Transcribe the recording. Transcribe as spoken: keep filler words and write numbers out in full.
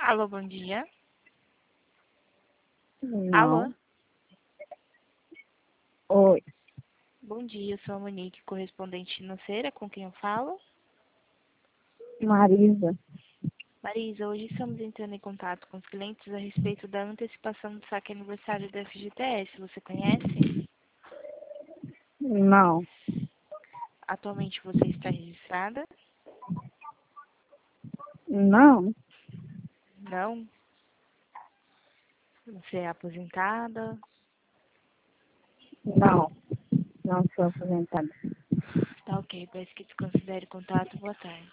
Alô, bom dia. Alô, Não. Oi, bom dia. Eu sou a Monique, correspondente financeira, com quem eu falo. Marisa. Marisa, hoje estamos entrando em contato com os clientes a respeito da antecipação do saque aniversário da F G T S. Você conhece? Não, Atualmente você está registrada? não, Não? Você é aposentada? não, não sou aposentada. Tá ok, peço que desconsidere o contato. Boa tarde.